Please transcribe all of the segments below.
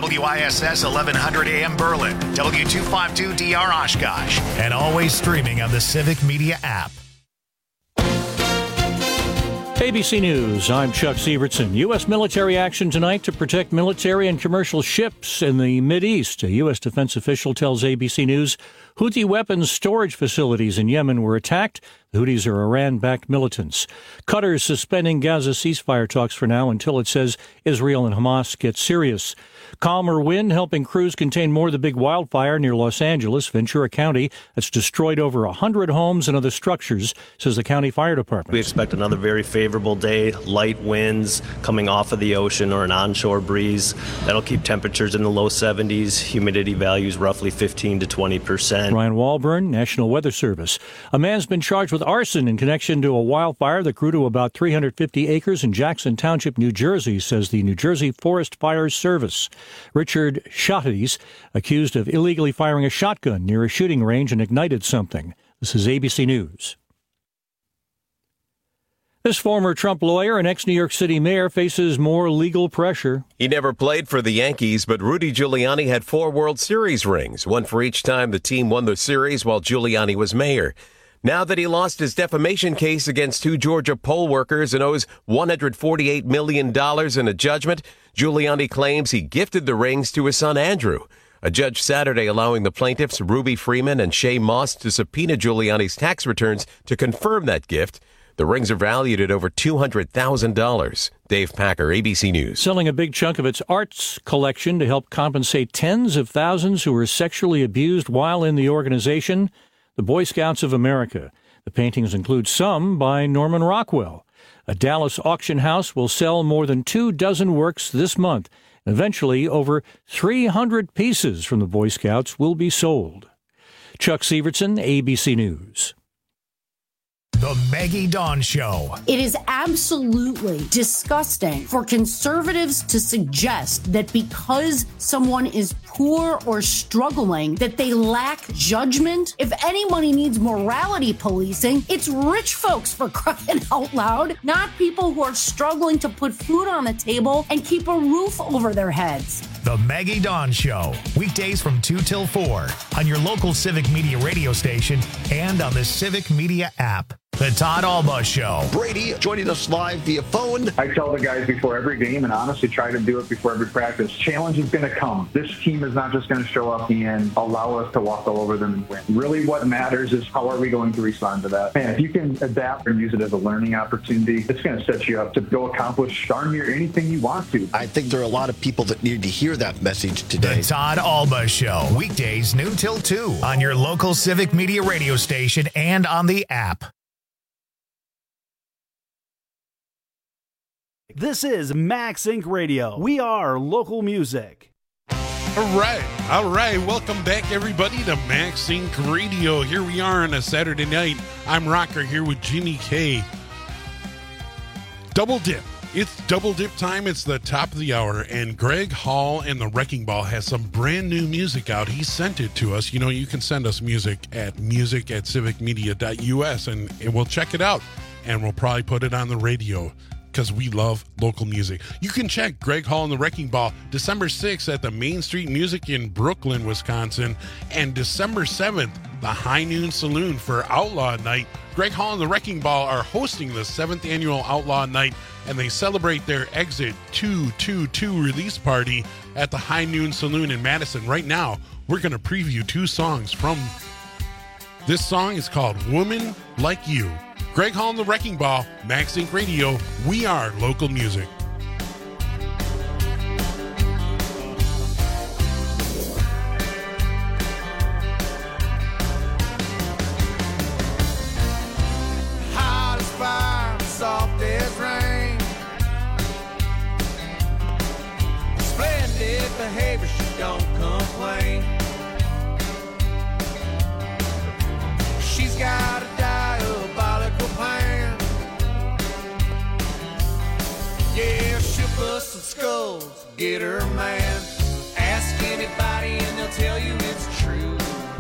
WISS 1100 AM Berlin, W252DR Oshkosh, and always streaming on the Civic Media app. ABC News, I'm Chuck Sievertson. U.S. military action tonight to protect military and commercial ships in the Mideast. A U.S. defense official tells ABC News Houthi weapons storage facilities in Yemen were attacked. The Houthis are Iran-backed militants. Qatar is suspending Gaza ceasefire talks for now until it says Israel and Hamas get serious. Calmer wind helping crews contain more of the big wildfire near Los Angeles, Ventura County. That's destroyed over 100 homes and other structures, says the county fire department. We expect another very favorable day, light winds coming off of the ocean or an onshore breeze. That'll keep temperatures in the low 70s, humidity values roughly 15 to 20%. Ryan Walburn, National Weather Service. A man's been charged with arson in connection to a wildfire that grew to about 350 acres in Jackson Township, New Jersey, says the New Jersey Forest Fire Service. Richard Schottis, accused of illegally firing a shotgun near a shooting range and ignited something. This is ABC News. This former Trump lawyer and ex-New York City mayor faces more legal pressure. He never played for the Yankees, but Rudy Giuliani had 4 World Series rings, one for each time the team won the series while Giuliani was mayor. Now that he lost his defamation case against 2 Georgia poll workers and owes $148 million in a judgment, Giuliani claims he gifted the rings to his son Andrew. A judge Saturday allowing the plaintiffs Ruby Freeman and Shay Moss to subpoena Giuliani's tax returns to confirm that gift. The rings are valued at over $200,000. Dave Packer, ABC News. Selling a big chunk of its arts collection to help compensate tens of thousands who were sexually abused while in the organization, the Boy Scouts of America. The paintings include some by Norman Rockwell. A Dallas auction house will sell more than 24 works this month. Eventually, over 300 pieces from the Boy Scouts will be sold. Chuck Sievertson, ABC News. The Maggie Dawn Show. It is absolutely disgusting for conservatives to suggest that because someone is poor or struggling, that they lack judgment. If anybody needs morality policing, it's rich folks, for crying out loud, not people who are struggling to put food on the table and keep a roof over their heads. The Maggie Dawn Show. Weekdays from 2 till 4 on your local Civic Media radio station and on the Civic Media app. The Todd Alba Show. Brady joining us live via phone. I tell the guys before every game, and honestly try to do it before every practice, challenge is going to come. This team is not just going to show up and allow us to walk all over them and win. Really what matters is how are we going to respond to that. Man, if you can adapt and use it as a learning opportunity, it's going to set you up to go accomplish darn near anything you want to. I think there are a lot of people that need to hear that message today. The Todd Alba Show. Weekdays noon till 2 on your local Civic Media radio station and on the app. This is Max Inc. Radio. We are local music. All right. Welcome back, everybody, to Max Inc. Radio. Here we are on a Saturday night. I'm Rocker here with Jimmy K. Double Dip. It's Double Dip time. It's the top of the hour, and Greg Hall and the Wrecking Ball has some brand new music out. He sent it to us. You know, you can send us music at music@civicmedia.us, and we'll check it out, and we'll probably put it on the radio, because we love local music. You can check Greg Hall and the Wrecking Ball December 6th at the Main Street Music in Brooklyn, Wisconsin, and December 7th, the High Noon Saloon for Outlaw Night. Greg Hall and the Wrecking Ball are hosting the 7th annual Outlaw Night, and they celebrate their Exit 222 release party at the High Noon Saloon in Madison. Right now, we're going to preview 2 songs from this song. Is called Woman Like You. Greg Hall and the Wrecking Ball, Max Inc. Radio. We are local music. Hot as fire, soft as rain. Splendid behavior, she don't complain. She's got a diabolical plan. Yeah, she'll bust some skulls, get her man. Ask anybody and they'll tell you it's true.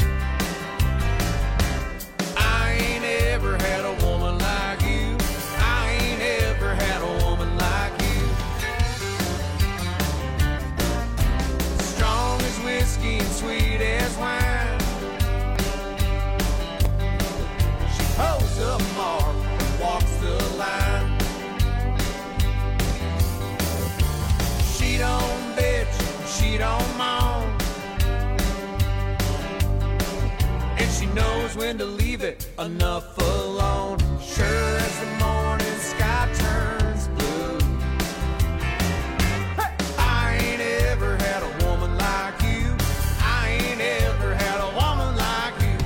I ain't ever had a woman like you. I ain't ever had a woman like you. baby, enough alone. Sure as the morning sky turns blue. Hey! I ain't ever had a woman like you. I ain't ever had a woman like you.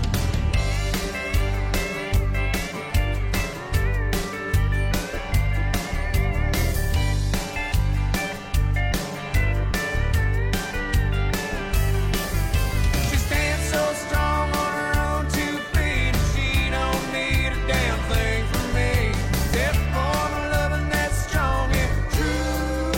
She stands so strong on her own 2 feet, and she don't need a damn thing from me. Except for the loving that's strong and true.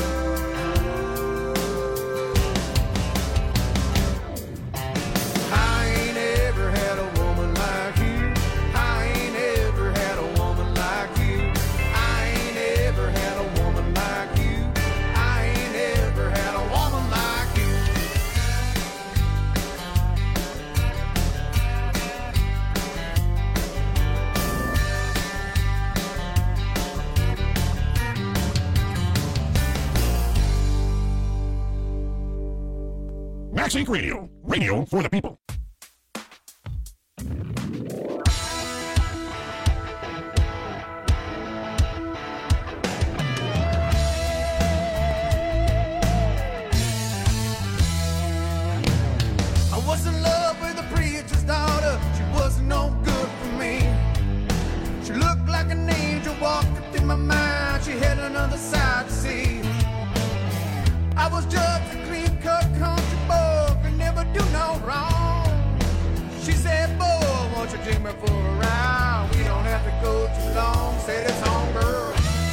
I ain't ever had a woman like you. I ain't ever had a woman like you. I ain't ever had a woman like you. I ain't ever had a woman like you. Max Inc. Radio. Radio for the people. I was in love with a preacher's daughter. She wasn't no good for me. She looked like an angel walking through my mind. She had another side to see. I was just a clean-cut country boy, could never do no wrong. She said, boy, won't you take me for a ride? We don't have to go too long. Said it's on, girl.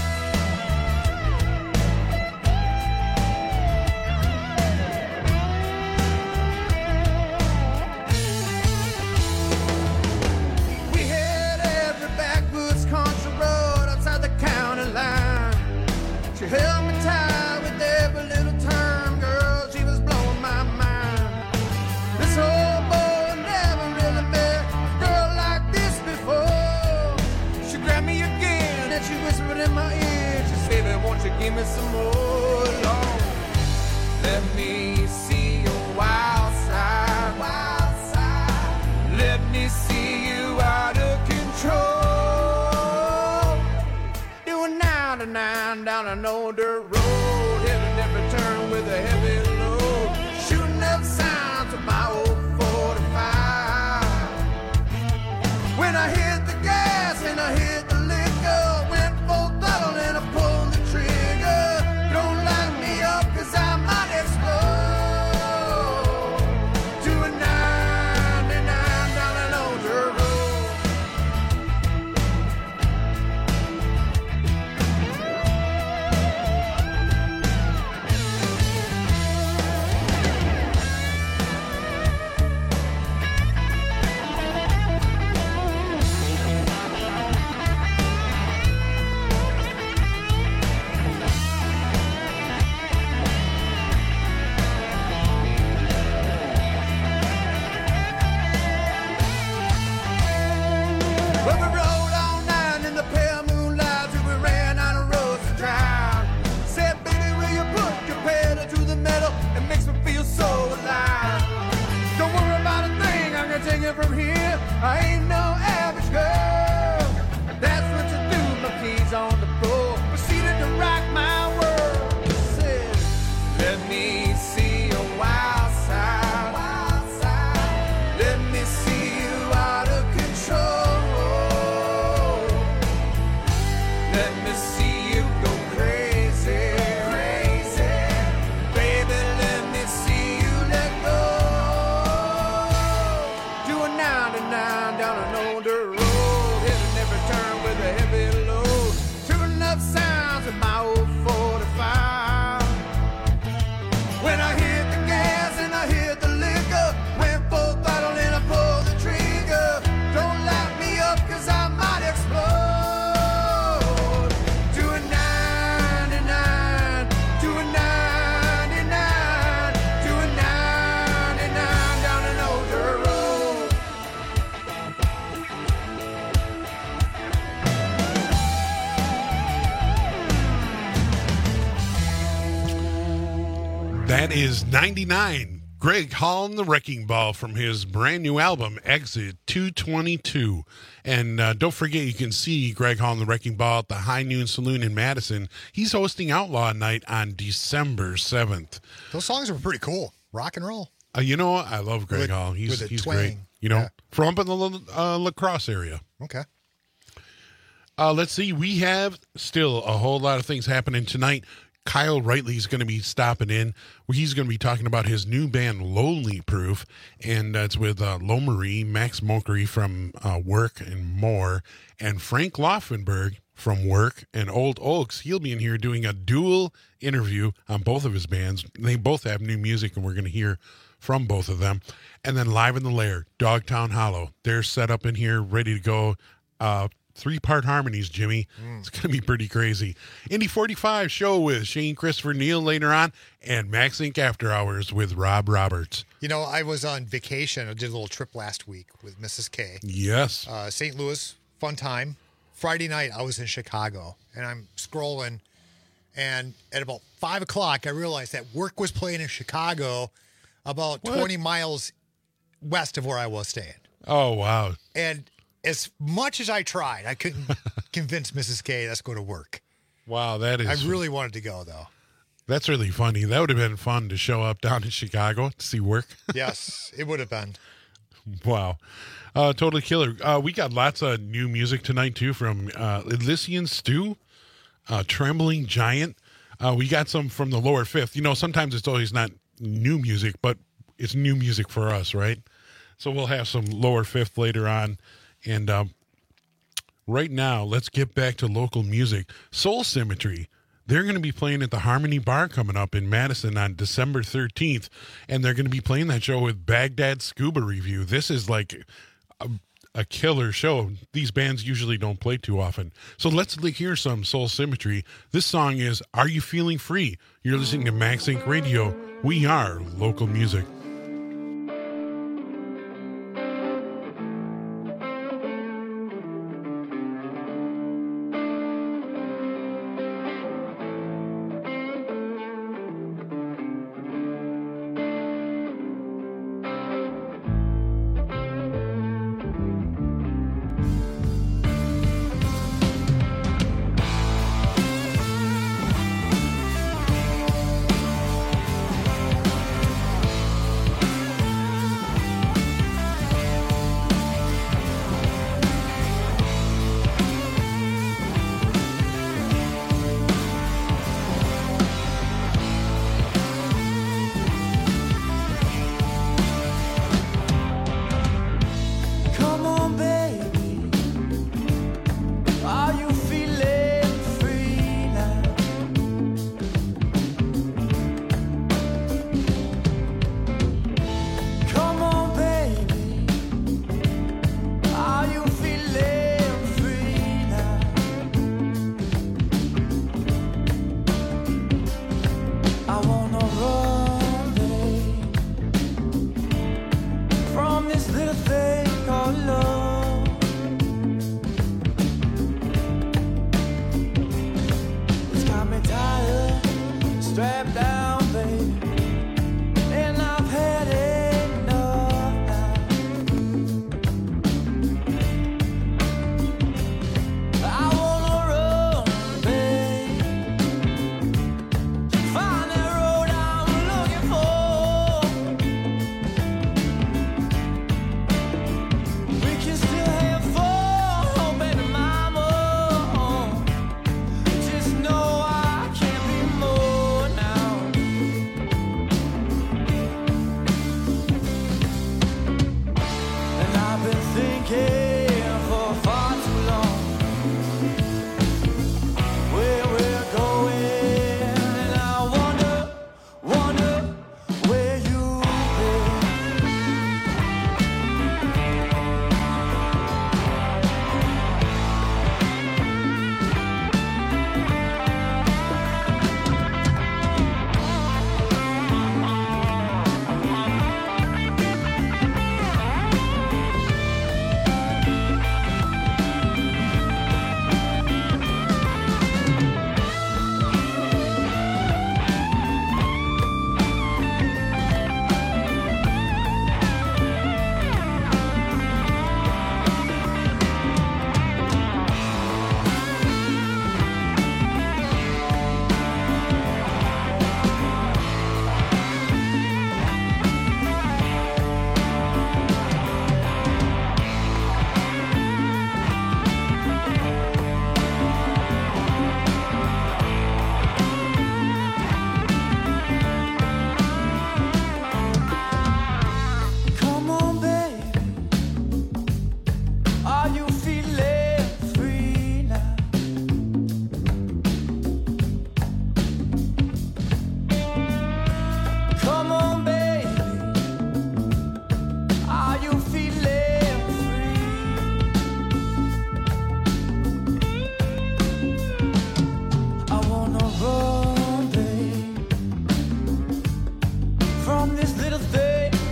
We had every backwoods country road outside the county line. She held me tight with every little turn, girl, she was blowing my mind. This old boy never really met a girl like this before. She grabbed me again and she whispered in my ear. She said, "Baby, won't you give me some more, Lord? Let me see your wild side, wild side. Let me see you out of control. Doing 99 down an old dirt road, heading every turn with a heavy load, shooting up sounds of my old 45. When I hit the gas and I hit the liquor, went full throttle and I pulled the trigger. Don't light me up 'cause I might explode. Doing 99 down an old dirt road. Well, we rode all night in the pale moonlight till we ran out of roads to drive. Said, baby, will you put your pedal to the metal? It makes me feel so alive. Don't worry about a thing, I can take it from here. I ain't no average girl. That's what you do, my keys on the floor. Proceeded to rock my world. Said, let me see your wild side, wild side. Let me see you out of control. Let me see you go crazy, crazy. Baby, let me see you let go. Doing 99 down an old dirt road, hitting every turn with a heavy load, tuning up sounds of my old 45. When I hit the gas and I hit the liquor, went full throttle and I pulled the trigger. Don't light me up 'cause I might explode. Doing 99, doing 99, doing 99 down an old dirt road. That is 99 Greg Hall and the Wrecking Ball from his brand new album, Exit 222. And don't forget, you can see Greg Hall and the Wrecking Ball at the High Noon Saloon in Madison. He's hosting Outlaw Night on December 7th. Those songs were pretty cool. Rock and roll. You know what? I love Greg Hall. He's great. You know, from up in the La Crosse area. Okay. Let's see. We have still a whole lot of things happening tonight. Kyle Rightly is going to be stopping in. He's going to be talking about his new band, Lonely Proof, and it's with Lo Marie, Max Mokery from Work and More, and Frank Laufenberg from Work and Old Oaks. He'll be in here doing a dual interview on both of his bands. They both have new music, and we're going to hear from both of them. And then Live in the Lair, Dogtown Hollow. They're set up in here, ready to go. 3-part harmonies, Jimmy. It's going to be pretty crazy. Indy 45 show with Shane Christopher Neal later on, and Max Inc. After Hours with Rob Roberts. You know, I was on vacation. I did a little trip last week with Mrs. K. Yes. St. Louis, fun time. Friday night, I was in Chicago, and I'm scrolling, and at about 5 o'clock, I realized that Work was playing in Chicago about 20 miles west of where I was staying. Oh, wow. And as much as I tried, I couldn't convince Mrs. K, let's go to Work. Wow, that is... I really wanted to go, though. That's really funny. That would have been fun to show up down in Chicago to see Work. Yes, it would have been. Wow. Totally killer. We got lots of new music tonight, too, from Elysian Stew, Trembling Giant. We got some from the Lower Fifth. You know, sometimes it's always not new music, but it's new music for us, right? So we'll have some Lower Fifth later on. And right now, let's get back to local music. Soul Symmetry. They're going to be playing at the Harmony Bar coming up in Madison on December 13th. And they're going to be playing that show with Baghdad Scuba Review. This is like a killer show. These bands usually don't play too often. So let's hear some Soul Symmetry. This song is Are You Feeling Free? You're listening to Max Inc. Radio. We are local music.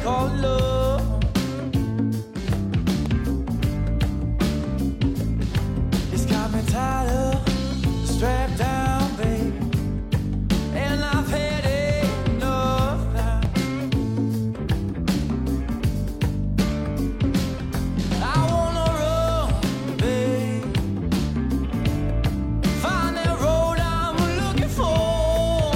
called love. It's got me tied up, strapped down, baby, and I've had enough now. I wanna run, babe, find that road I'm looking for.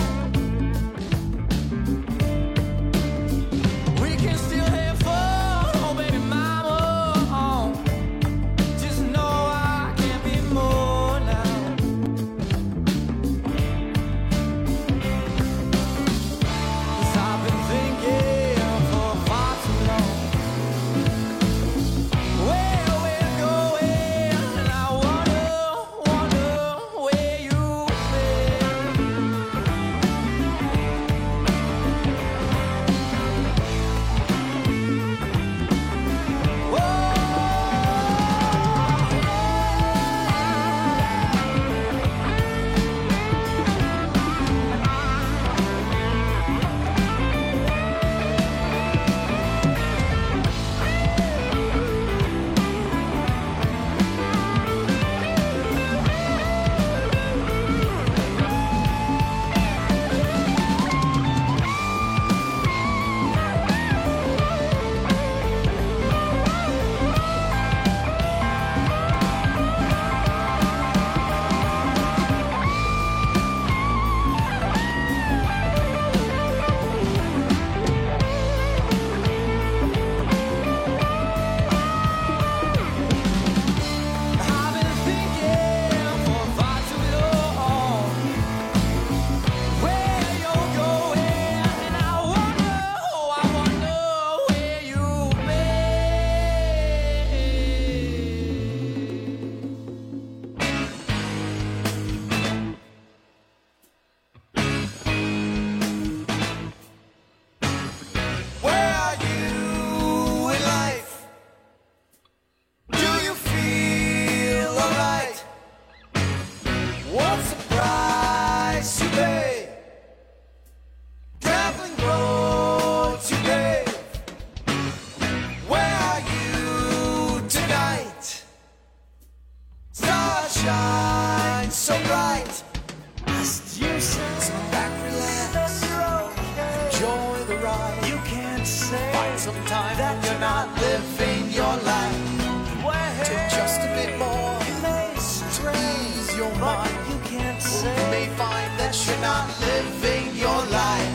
We can still have fun, oh baby mama. Just know I can't be more now. 'Cause I've been thinking for far too long where we're going, and I wonder where you've I've been thinking for far too long where you're going, and I wonder where you've been. Where are you in life? Do you feel alright? What's the price you pay? Traveling roads you pave. Where are you tonight? Stars shine so bright. Must you sit back, relax, enjoy the ride? You can't say find some time that you're not living your life. Take just a bit more, raise your mind. You can't say you may find that you're not living your life.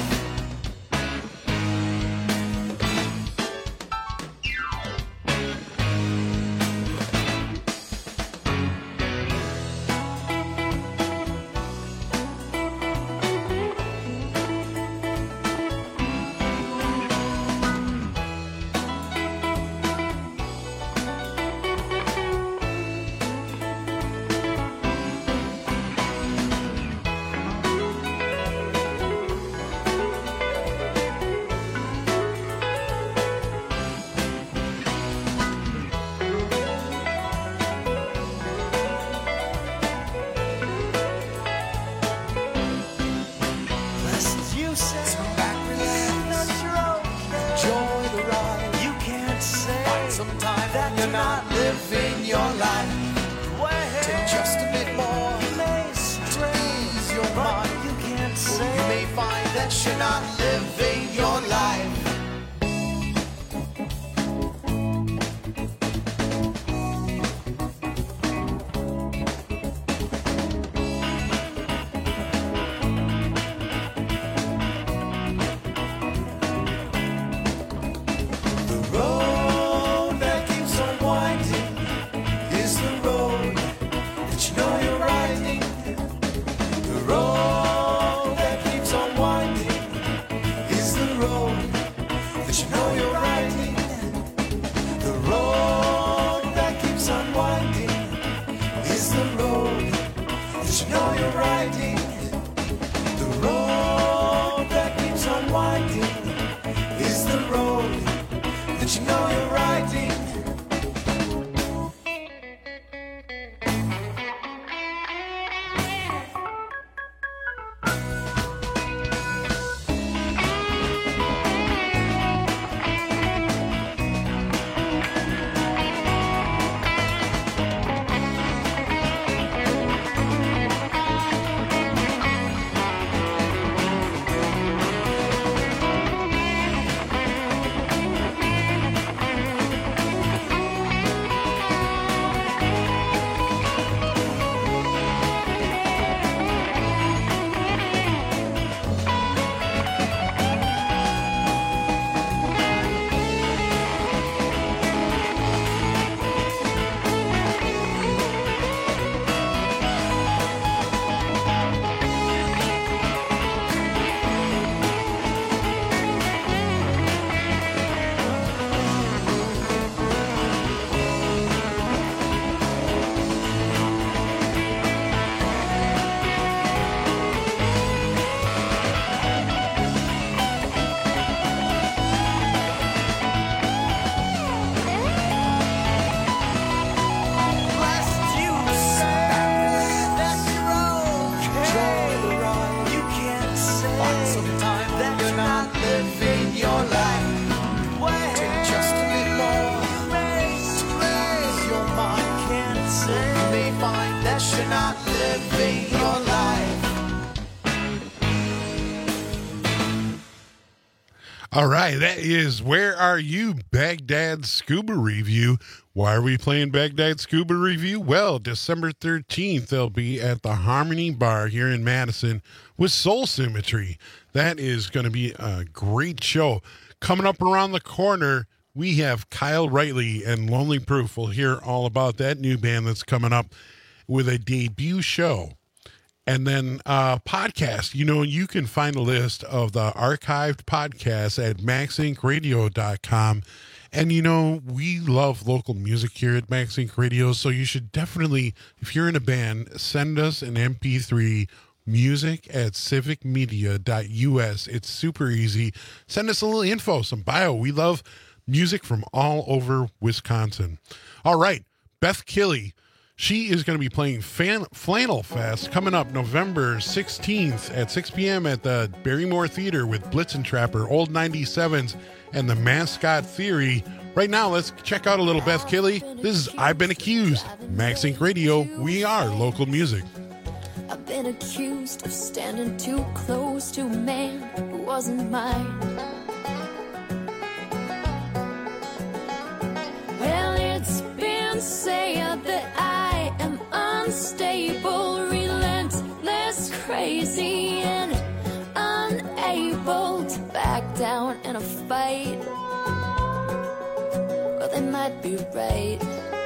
Lest you say sit back, relax, enjoy the ride. You can't say find some time that you're not living your life. Take just a bit more, raise your mind. You can't say you may find that you're not living your life. The road that keeps on winding is the road that you know you're riding. The road that keeps on winding is the road that you know you're riding. The road that keeps on winding is the road that you know you're riding. The road that keeps on winding is the road that you know you're riding. All right, that is Where Are You, Baghdad Scuba Review. Why are we playing Baghdad Scuba Review? Well, December 13th, they'll be at the Harmony Bar here in Madison with Soul Symmetry. That is going to be a great show. Coming up around the corner, we have Kyle Rightly and Lonely Proof. We'll hear all about that new band that's coming up with a debut show. And then podcast, you can find a list of the archived podcasts at maxinkradio.com. And, we love local music here at Max Inc. Radio, so you should definitely, if you're in a band, send us an MP3, music@civicmedia.us. It's super easy. Send us a little info, some bio. We love music from all over Wisconsin. All right, Beth Killey. She is going to be playing Flannel Fest coming up November 16th at 6 p.m. at the Barrymore Theater with Blitzen Trapper, Old 97s, and the Mascot Theory. Right now, let's check out a little Beth Killey. This is I've Been Accused. Max Inc. Radio, we are local music. I've been accused of standing too close to a man who wasn't mine. Well, it's been said that I am unstable, relentless, crazy, and unable to back down in a fight. Well, they might be right.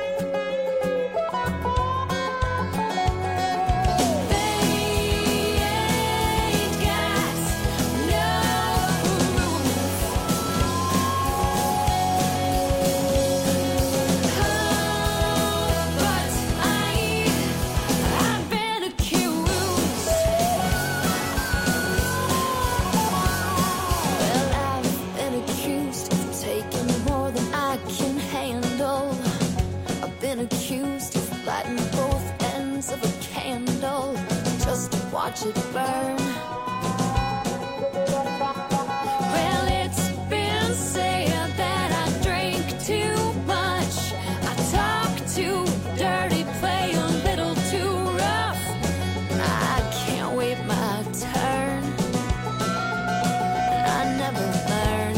Watch it burn. Well, it's been said that I drink too much, I talk too dirty, play a little too rough. I can't wait my turn, and I never learn.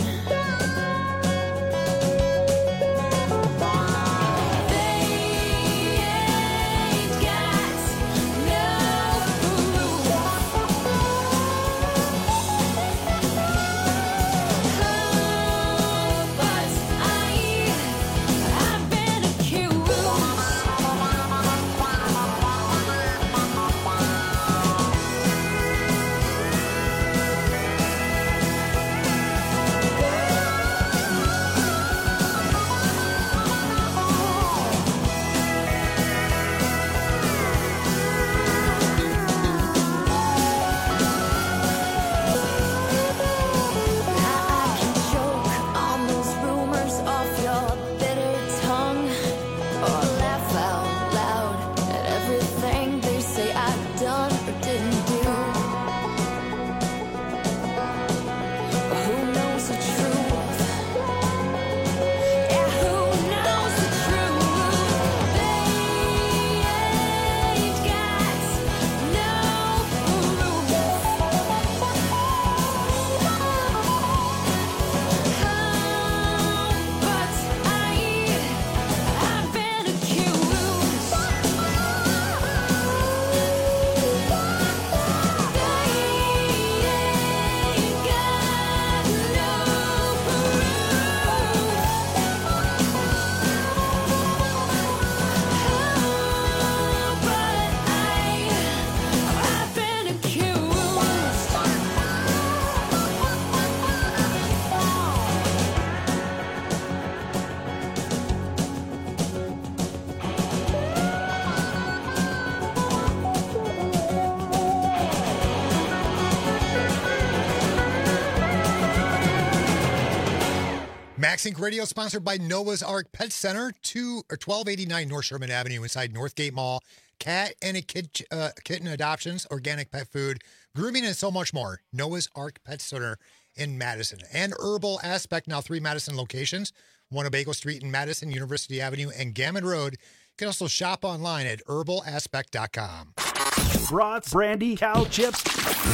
Max Inc. Radio sponsored by Noah's Ark Pet Center, 1289 North Sherman Avenue inside Northgate Mall. Cat and a kitten adoptions, organic pet food, grooming, and so much more. Noah's Ark Pet Center in Madison. And Herbal Aspect, now 3 Madison locations. One Obago Street in Madison, University Avenue, and Gammon Road. You can also shop online at herbalaspect.com. brats, brandy, cow chips,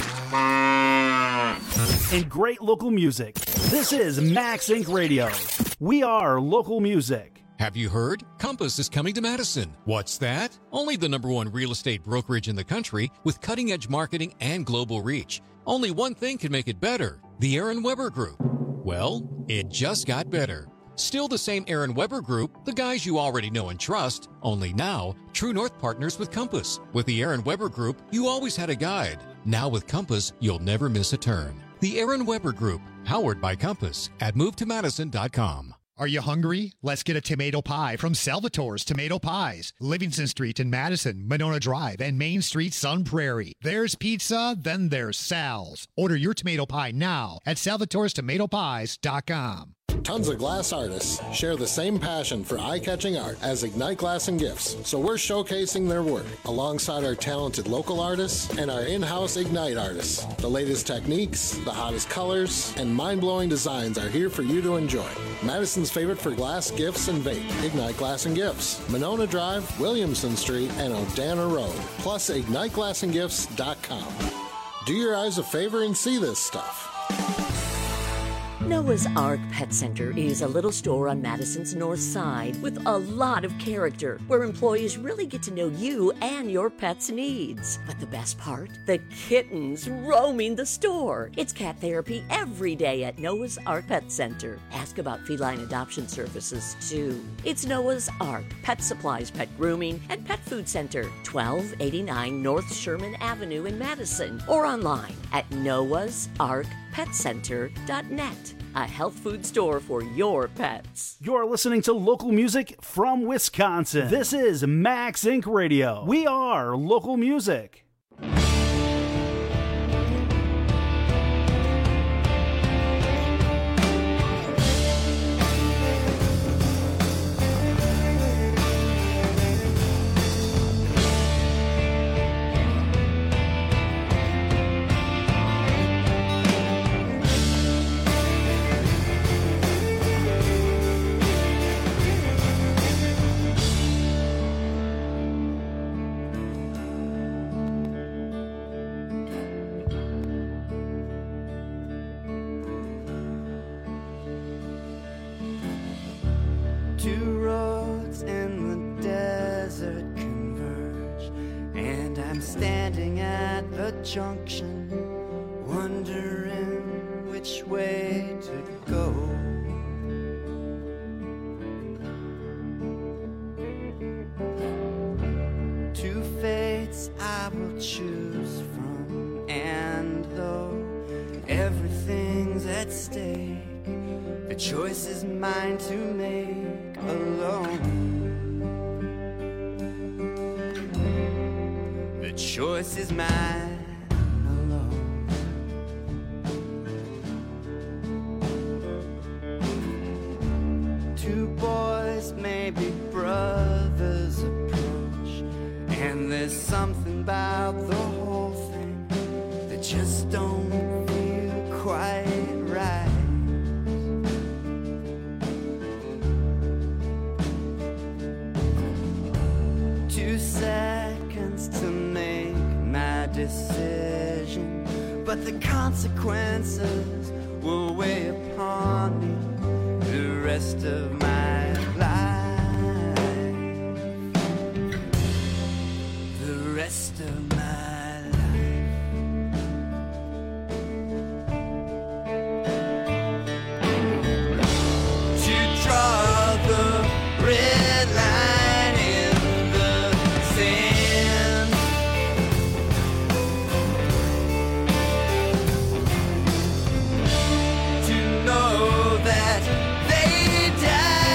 and great local music. This is Max Inc. Radio. We are local music. Have you heard? Compass is coming to Madison. What's that? Only the #1 real estate brokerage in the country with cutting-edge marketing and global reach. Only one thing can make it better: the Aaron Weber Group. Well, it just got better. Still the same Aaron Weber Group, the guys you already know and trust, only now, True North partners with Compass. With the Aaron Weber Group, you always had a guide. Now with Compass, you'll never miss a turn. The Aaron Weber Group, powered by Compass, at MoveToMadison.com. Are you hungry? Let's get a tomato pie from Salvatore's Tomato Pies. Livingston Street in Madison, Monona Drive, and Main Street, Sun Prairie. There's pizza, then there's Sal's. Order your tomato pie now at salvatorestomatopies.com. Tons of glass artists share the same passion for eye-catching art as Ignite Glass and Gifts, so we're showcasing their work alongside our talented local artists and our in-house Ignite artists. The latest techniques, the hottest colors, and mind-blowing designs are here for you to enjoy. Madison's favorite for glass, gifts, and vape, Ignite Glass and Gifts, Monona Drive, Williamson Street, and Odana Road, plus IgniteGlassandGifts.com. Do your eyes a favor and see this stuff. Noah's Ark Pet Center is a little store on Madison's north side with a lot of character, where employees really get to know you and your pet's needs. But the best part? The kittens roaming the store. It's cat therapy every day at Noah's Ark Pet Center. Ask about feline adoption services, too. It's Noah's Ark Pet Supplies, Pet Grooming, and Pet Food Center, 1289 North Sherman Avenue in Madison, or online at noahsarkpetcenter.net. A health food store for your pets. You're listening to local music from Wisconsin. This is Max Inc. Radio. We are local music. Two roads in the desert converge, and I'm standing at the junction, wondering which way to go. Two fates I will choose from, and though everything's at stake, the choice is mine to make alone. The choice is mine alone. Two boys, maybe brothers, approach, and there's something about the whole thing that just don't feel quite right. 2 seconds to make my decision, but the consequences will weigh upon me the rest of my life. The rest of my life. To draw the red line in the sand. To know that they died.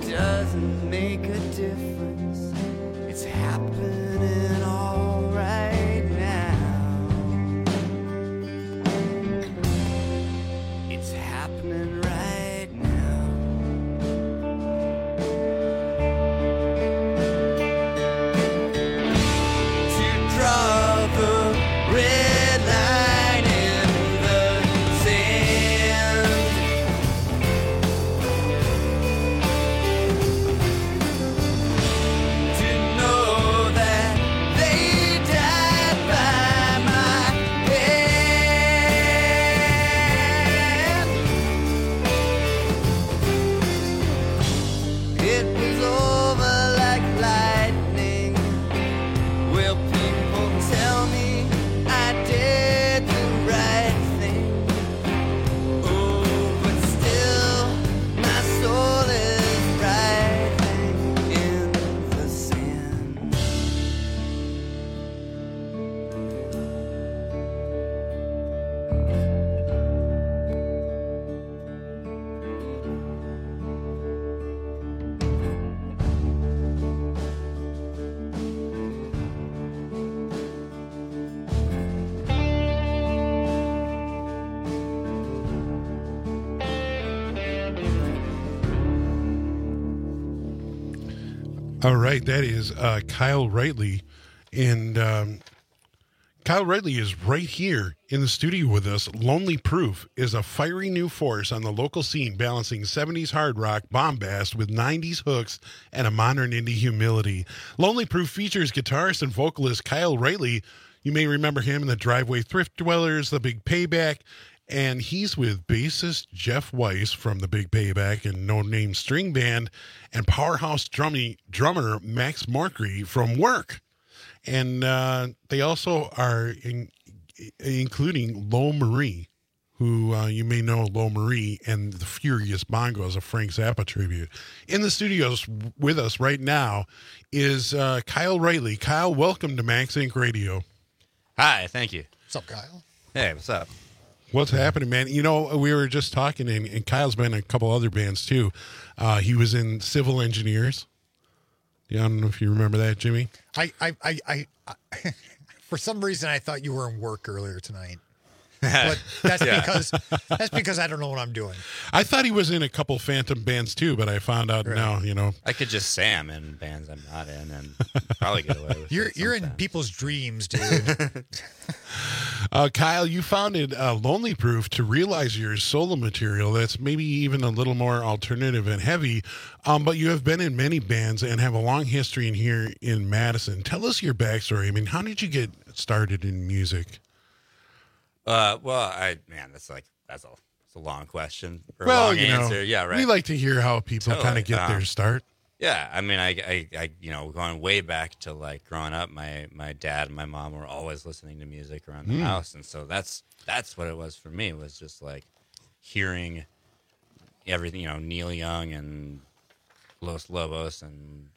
doesn't make a difference. It's happening all right now. It's happening right now. To draw the red line in the sand. To know that they died by my hand. It was over like lightning. Well, people tell me I did the right thing. Oh, but still, my soul is writhing in the sand. All right, that is Kyle Rightly. And Kyle Rightly is right here in the studio with us. Lonely Proof is a fiery new force on the local scene, balancing 70s hard rock bombast with 90s hooks and a modern indie humility. Lonely Proof features guitarist and vocalist Kyle Rightly. You may remember him in the Driveway Thrift Dwellers, The Big Payback, and he's with bassist Jeff Weiss from The Big Payback and No Name String Band, and powerhouse drummer Max Markry from Work. And they also are including Lo Marie, who you may know Lo Marie and the Furious Bongos, a Frank Zappa tribute. In the studios with us right now is Kyle Rightly. Kyle, welcome to Max Inc. Radio. Hi, thank you. What's up, Kyle? Hey, what's up? What's happening, man? You know, we were just talking, and Kyle's been in a couple other bands, too. He was in Civil Engineers. Yeah, I don't know if you remember that, Jimmy. I for some reason, I thought you were in Work earlier tonight. But that's because I don't know what I'm doing. I thought he was in a couple Phantom bands, too, but I found out now, you know. I could just say I'm in bands I'm not in and probably get away with it. You're in people's dreams, dude. Kyle, you founded Lonely Proof to realize your solo material that's maybe even a little more alternative and heavy, but you have been in many bands and have a long history in here in Madison. Tell us your backstory. I mean, how did you get started in music? Well, that's a long question or a long answer. Yeah, right. We like to hear how people kind of get their start. Yeah, I mean, I going way back to like growing up, my dad and my mom were always listening to music around the house, and so that's what it was for me, was just like hearing everything, you know, Neil Young and Los Lobos and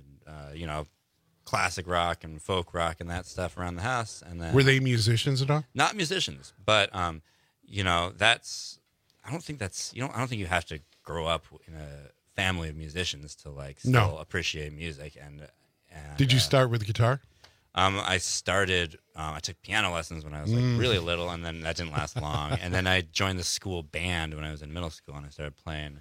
classic rock and folk rock and that stuff around the house. And then, were they musicians at all? Not musicians, but I don't think you have to grow up in a family of musicians to like still appreciate music. And did you start with guitar? I started. I took piano lessons when I was like really little, and then that didn't last long. And then I joined the school band when I was in middle school, and I started playing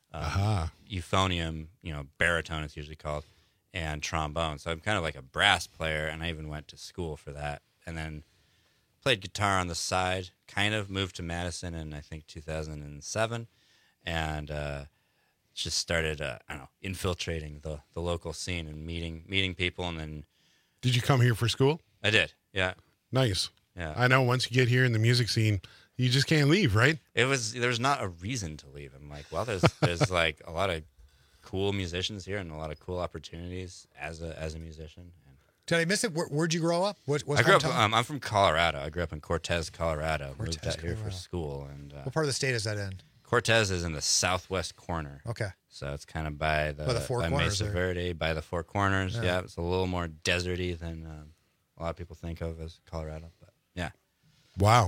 euphonium, baritone it's usually called, and trombone. So I'm kind of like a brass player, and I even went to school for that. And then played guitar on the side. Kind of moved to Madison in I think 2007, and just started infiltrating the local scene and meeting people. And then did you come here for school? I did. Yeah. Nice. Yeah. I know once you get here in the music scene, you just can't leave, right? There's not a reason to leave. I'm like, well, there's like a lot of cool musicians here and a lot of cool opportunities as a musician. Did I miss it? Where'd you grow up? I grew up. I'm from Colorado. I grew up in Cortez, Colorado. Moved out here for school. And what part of the state is that in? Cortez is in the southwest corner. Okay. So it's kind of by the Four Corners Mesa Verde, by the Four Corners. Yeah, it's a little more deserty than a lot of people think of as Colorado. But yeah. Wow.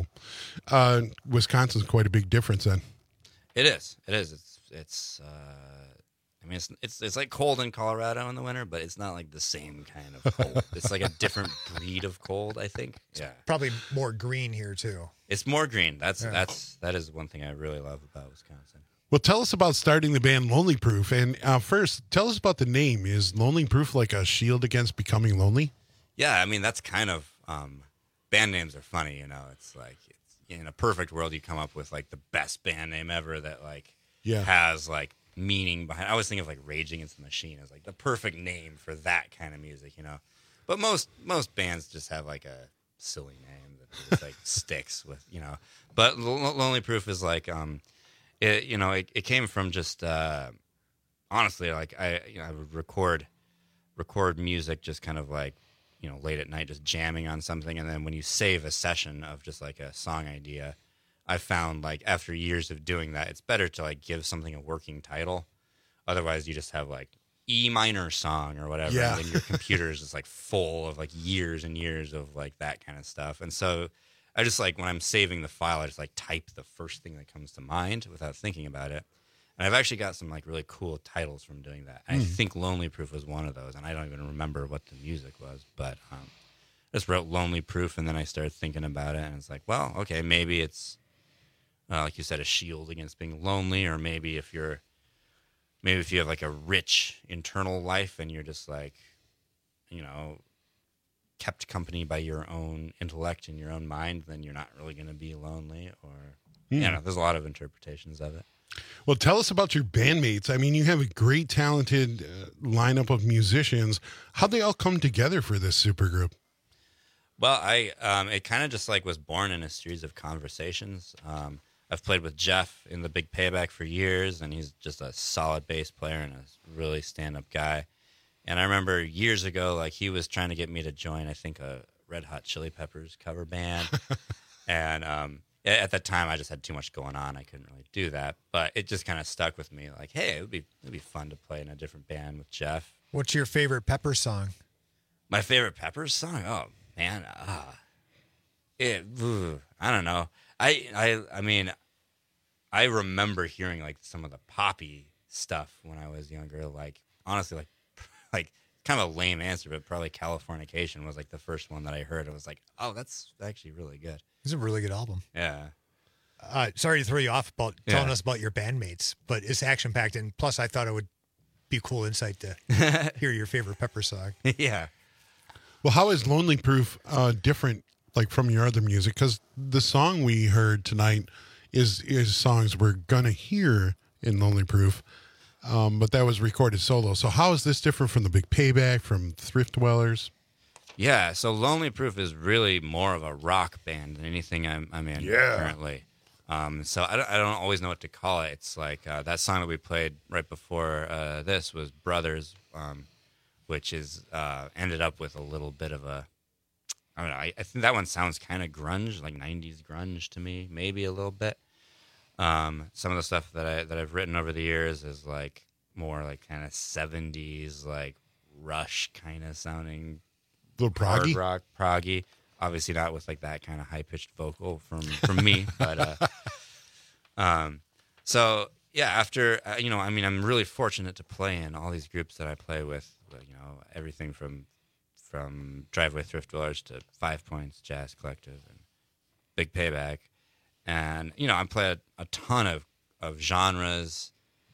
Wisconsin's quite a big difference then. It is. It's mean, it's like cold in Colorado in the winter, but it's not like the same kind of cold. It's like a different breed of cold, I think. Yeah, Probably more green here too. it's more green. That is one thing I really love about Wisconsin. Well, tell us about starting the band Lonely Proof. And first, tell us about the name. Is Lonely Proof like a shield against becoming lonely? Yeah, I mean, that's kind of band names are funny, you know. It's like in a perfect world, you come up with like the best band name ever that like has like meaning behind. I always think of like Rage Against the Machine as like the perfect name for that kind of music, you know. But most bands just have like a silly name that just like sticks with, you know. But Lonely Proof is like it came from just honestly, like I would record music just kind of like, you know, late at night, just jamming on something. And then when you save a session of just like a song idea, I found like after years of doing that, it's better to like give something a working title. Otherwise you just have like E minor song or whatever. Yeah. And then your computer is just like full of like years and years of like that kind of stuff. And so I just like, when I'm saving the file, I just like type the first thing that comes to mind without thinking about it. And I've actually got some like really cool titles from doing that. I think Lonely Proof was one of those, and I don't even remember what the music was, but I just wrote Lonely Proof, and then I started thinking about it, and it's like, well, okay, maybe it's like you said, a shield against being lonely, or maybe if you have like a rich internal life and you're just like, you know, kept company by your own intellect and your own mind, then you're not really going to be lonely. Or you know, there's a lot of interpretations of it. Well, tell us about your bandmates. I mean, you have a great, talented lineup of musicians. How'd they all come together for this supergroup? Well, it kind of just like was born in a series of conversations. I've played with Jeff in the Big Payback for years, and he's just a solid bass player and a really stand-up guy. And I remember years ago, like he was trying to get me to join, I think, a Red Hot Chili Peppers cover band. And at that time, I just had too much going on. I couldn't really do that. But it just kind of stuck with me. Like, hey, it'd be fun to play in a different band with Jeff. What's your favorite Peppers song? My favorite Peppers song? Oh, man. I don't know. I mean, I remember hearing like some of the poppy stuff when I was younger. Like, honestly, like kind of a lame answer, but probably Californication was like the first one that I heard. I was like, oh, that's actually really good. It's a really good album. Yeah. Sorry to throw you off about telling us about your bandmates, but it's action packed, and plus I thought it would be cool insight to hear your favorite Pepper song. Yeah. Well, how is Lonely Proof different, like from your other music? Because the song we heard tonight is songs we're gonna hear in Lonely Proof, but that was recorded solo. So how is this different from the Big Payback, from Thrift Dwellers? Yeah, so Lonely Proof is really more of a rock band than anything I'm in currently. So I don't always know what to call it. It's like that song that we played right before this was Brothers, which is ended up with a little bit of a, I don't know, I think that one sounds kind of grunge, like 90s grunge to me, maybe a little bit. Some of the stuff that I've written over the years is like more like kind of 70s, like Rush kind of sounding, little proggy, hard rock, proggy. Obviously not with like that kind of high pitched vocal from me, but so yeah. After you know, I mean, I'm really fortunate to play in all these groups that I play with. You know, everything from Driveway Thrift Dwellers to 5 Points Jazz Collective and Big Payback, and you know, I play a ton of genres,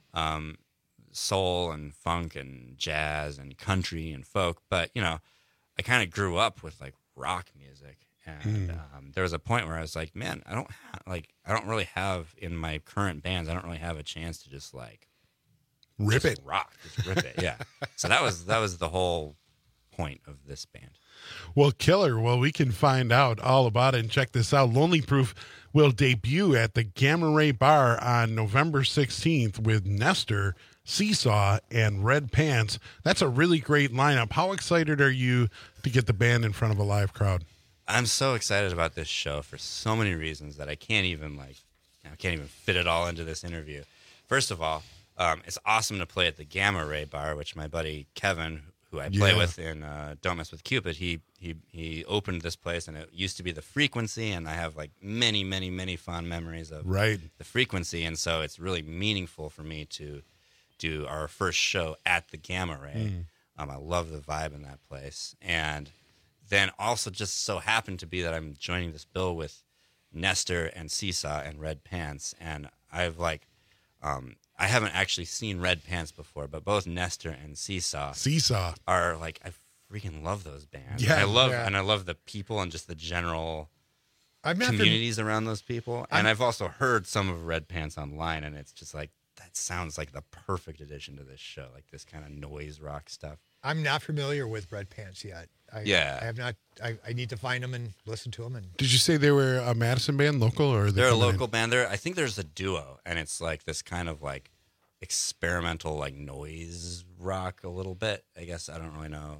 soul and funk and jazz and country and folk, but you know, I kind of grew up with like rock music, and there was a point where I was like, man, I don't really have in my current bands, I don't really have a chance to just like rip it, yeah. So that was the whole point of this band. Well, killer. Well, we can find out all about it and check this out. Lonely Proof will debut at the Gamma Ray Bar on November 16th with Nestor, Seesaw, and Red Pants. That's a really great lineup. How excited are you to get the band in front of a live crowd? I'm so excited about this show for so many reasons that I can't even fit it all into this interview. First of all, it's awesome to play at the Gamma Ray Bar, which my buddy Kevin, who I play with in Don't Mess with Cupid, he opened this place, and it used to be the Frequency, and I have like many, many, many fond memories of the Frequency, and so it's really meaningful for me to do our first show at the Gamma Ray. I love the vibe in that place. And then also just so happened to be that I'm joining this bill with Nestor and Seesaw and Red Pants. And I've like, I haven't actually seen Red Pants before, but both Nestor and Seesaw are like, I freaking love those bands. Yeah, and I love the people and just the general communities around those people. And I've also heard some of Red Pants online, and it's just like, that sounds like the perfect addition to this show, like this kind of noise rock stuff. I'm not familiar with Red Pants yet. I have not. I need to find them and listen to them. And Did you say they were a Madison band, local, or they're a local band? I think there's a duo, and it's like this kind of like experimental, like noise rock a little bit. I guess I don't really know.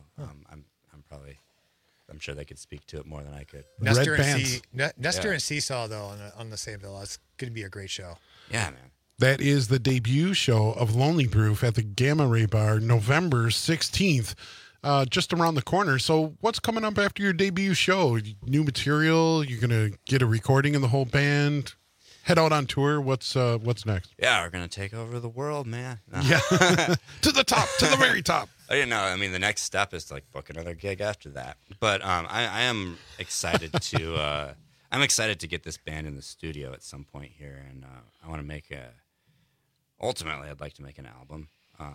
I'm sure they could speak to it more than I could. Nestor and Seesaw though on the same bill. It's going to be a great show. Yeah, man. That is the debut show of Lonely Proof at the Gamma Ray Bar, November 16th, just around the corner. So what's coming up after your debut show? New material? You're going to get a recording of the whole band? Head out on tour? What's next? Yeah, we're going to take over the world, man. No. Yeah, to the top, to the very top. I didn't know. I mean, the next step is to like book another gig after that. But I am excited to I'm excited to get this band in the studio at some point here, and I want to make ultimately, I'd like to make an album,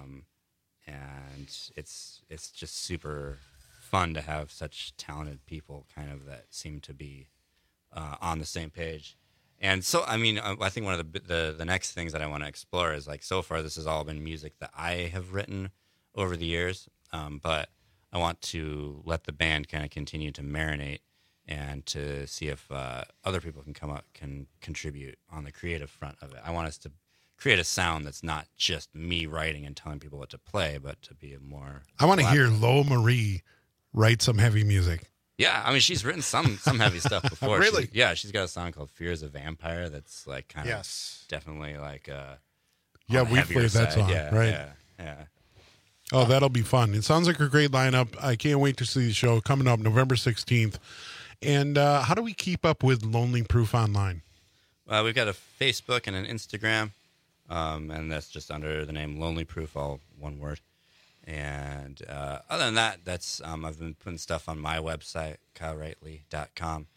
and it's just super fun to have such talented people, kind of that seem to be on the same page. And so, I mean, I think one of the next things that I want to explore is like, so far this has all been music that I have written over the years, but I want to let the band kind of continue to marinate and to see if other people can contribute on the creative front of it. I want us to create a sound that's not just me writing and telling people what to play, but to be a more... I want to hear Lo Marie write some heavy music. Yeah, I mean, she's written some heavy stuff before. Really? She's got a song called Fears of Vampire that's like kind of definitely like yeah, we played that song, right? Yeah. Oh, that'll be fun. It sounds like a great lineup. I can't wait to see the show coming up November 16th. And how do we keep up with Lonely Proof online? We've got a Facebook and an Instagram. And that's just under the name Lonely Proof, all one word. And other than that, that's I've been putting stuff on my website, KyleRightly.com.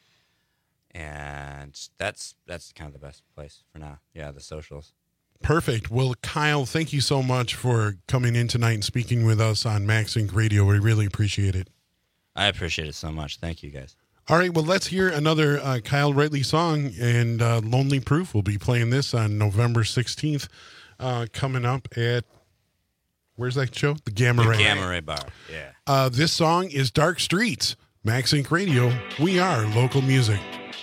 And that's kind of the best place for now. Yeah, the socials. Perfect. Well, Kyle, thank you so much for coming in tonight and speaking with us on Max Inc. Radio. We really appreciate it. I appreciate it so much. Thank you, guys. All right, well, let's hear another Kyle Rightly song, and Lonely Proof will be playing this on November 16th, coming up at, where's that show? The Gamma Ray. The Gamma Ray Bar, yeah. This song is Dark Streets, Max Inc. Radio. We are local music.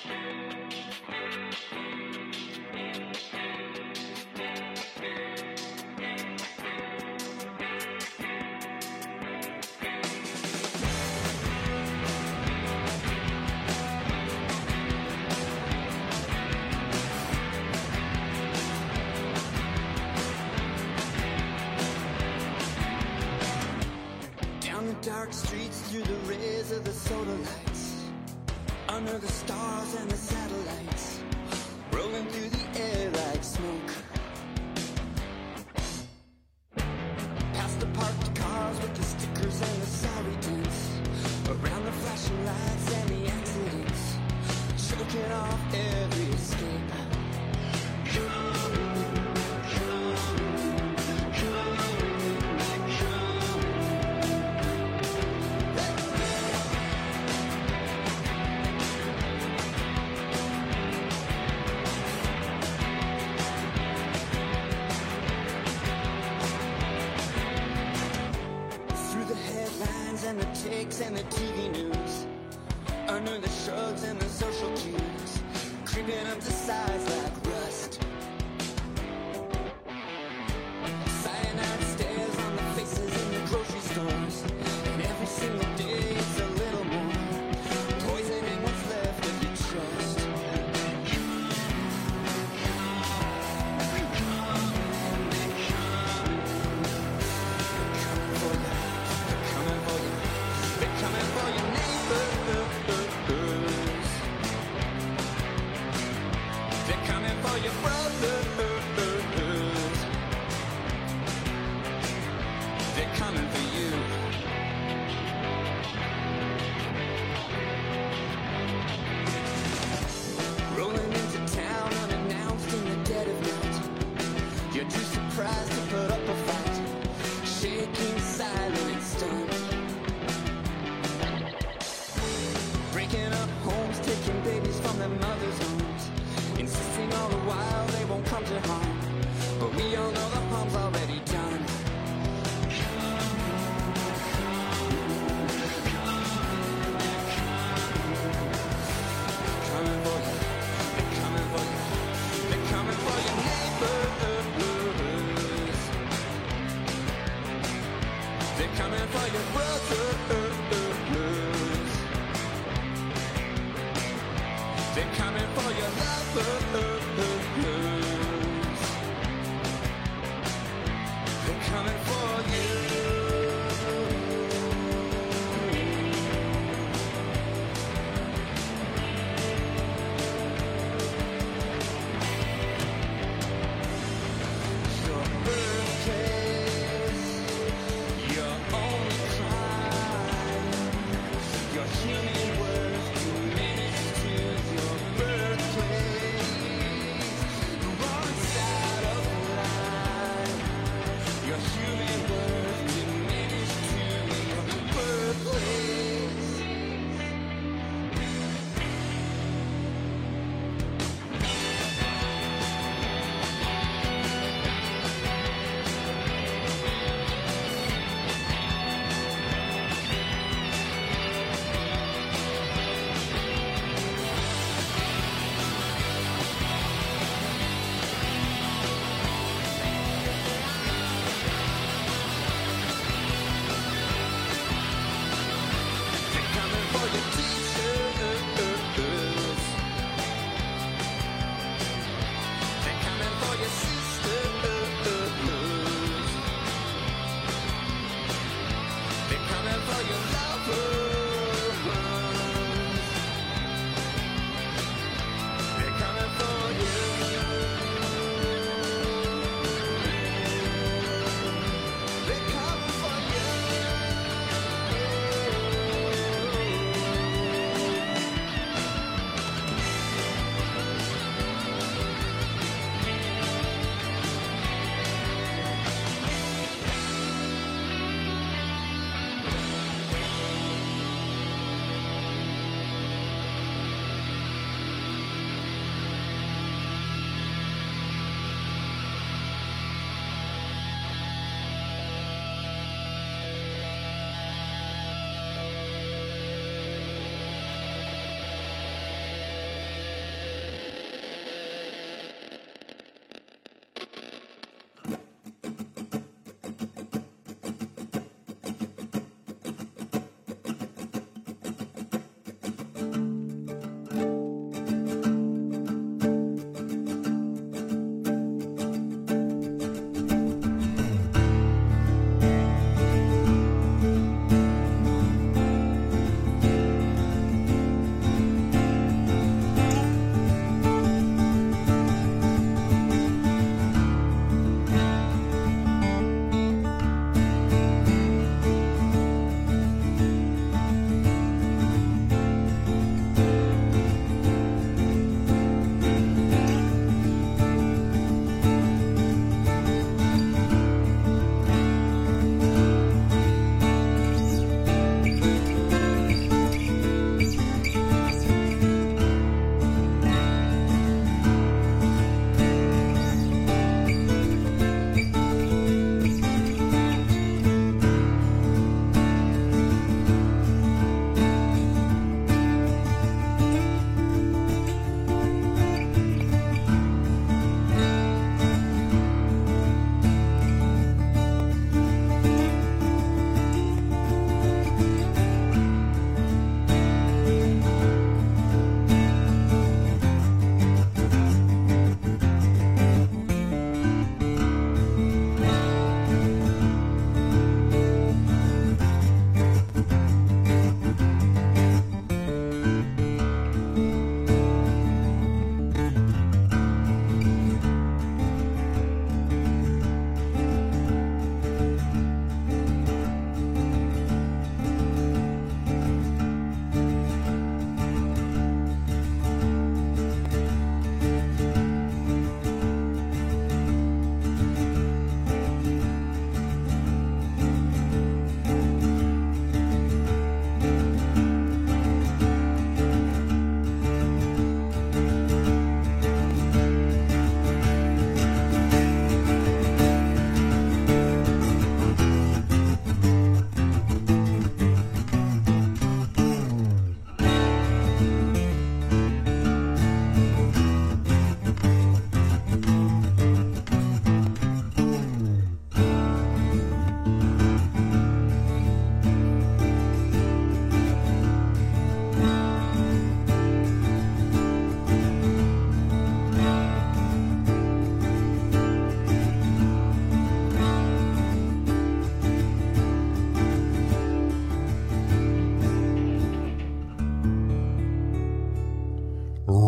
Dark streets through the rays of the solar lights, under the stars and the satellites, rolling through the air like smoke. Past the parked cars with the stickers and the sorry tints, around the flashing lights and the accidents, choking off every escape. And the takes and the TV news, under the shrugs and the social cues, creeping up to size like rust. Cyanide stares on the faces in the grocery stores, and every single day it's a little more poisoning what's left of your trust. They're coming They're coming for your brothers. They're coming for your lovers. They're coming for you. Your birthplace, your only crime, your human worth diminished to your birthplace.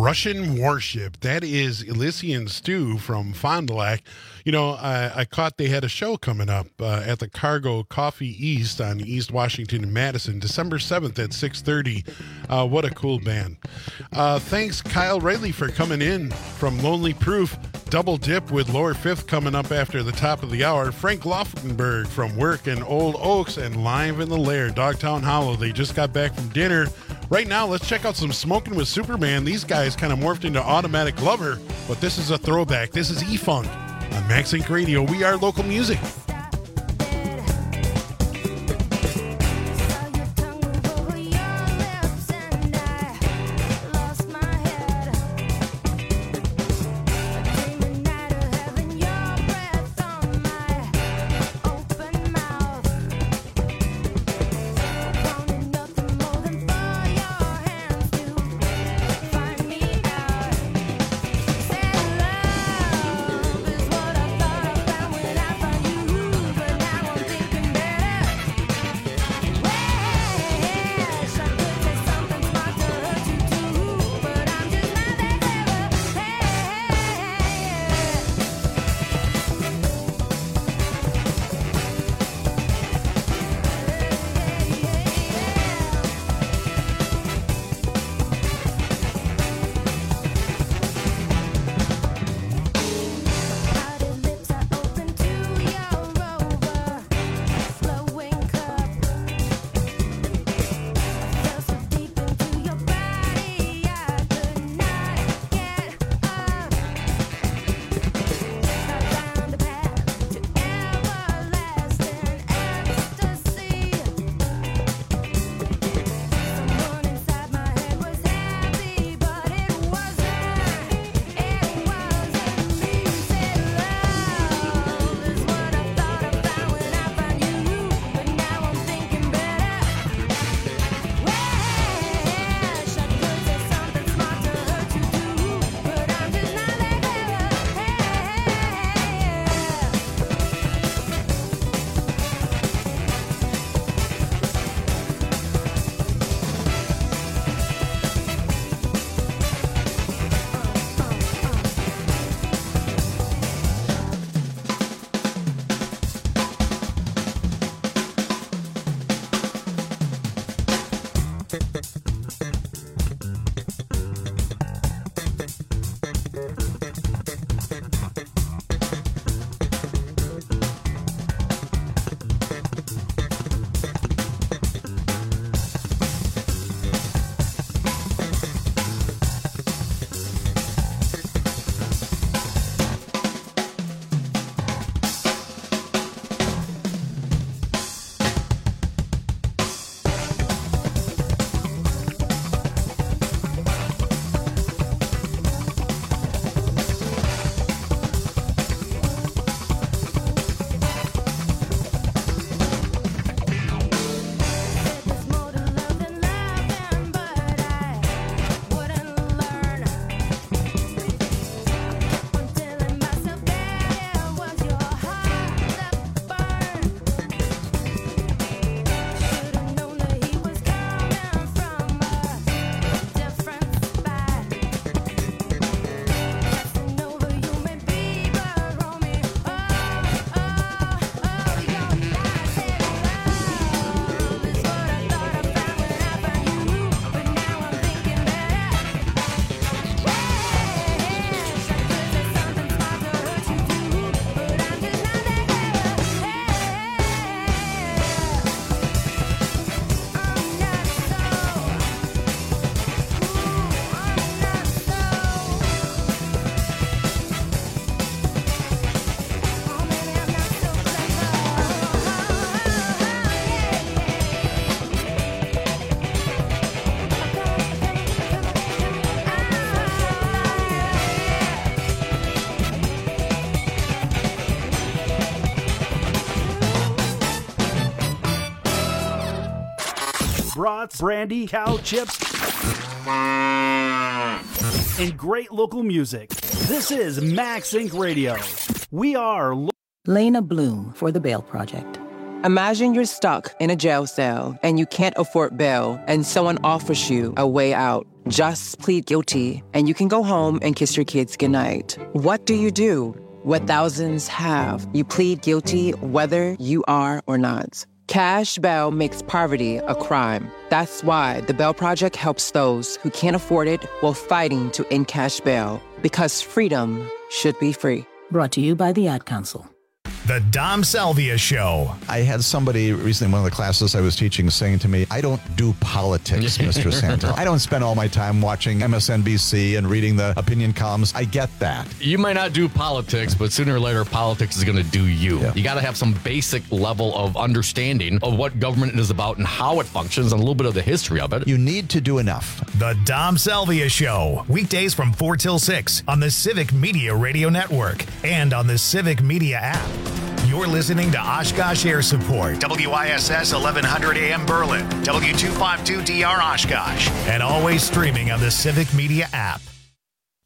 Russian warship. That is Elysian Stew from Fond du Lac. You know, I caught they had a show coming up at the Cargo Coffee East on East Washington and Madison, December 7th at 6:30. What a cool band. Thanks, Kyle Riley, for coming in from Lonely Proof. Double dip with Lower Fifth coming up after the top of the hour. Frank Loftenberg from work in Old Oaks and live in the Lair, Dogtown Hollow. They just got back from dinner. Right now, let's check out some Smoking with Superman. These guys kind of morphed into Automatic Lover, but this is a throwback. This is E-Funk on Max Inc. Radio. We are local music. brats, brandy, cow chips, and great local music. This is Max Inc. Radio. We are Lena Bloom for the Bail Project. Imagine you're stuck in a jail cell and you can't afford bail and someone offers you a way out. Just plead guilty, and you can go home and kiss your kids goodnight. What do you do? What thousands have. You plead guilty whether you are or not. Cash bail makes poverty a crime. That's why the Bail Project helps those who can't afford it while fighting to end cash bail. Because freedom should be free. Brought to you by the Ad Council. The Dom Salvia Show. I had somebody recently in one of the classes I was teaching saying to me, I don't do politics, Mr. Santel. I don't spend all my time watching MSNBC and reading the opinion columns. I get that. You might not do politics, but sooner or later, politics is going to do you. Yeah. You got to have some basic level of understanding of what government is about and how it functions and a little bit of the history of it. You need to do enough. The Dom Salvia Show. Weekdays from 4 till 6 on the Civic Media Radio Network and on the Civic Media app. You're listening to Oshkosh Air Support, WISS 1100 AM Berlin, W252DR Oshkosh, and always streaming on the Civic Media app.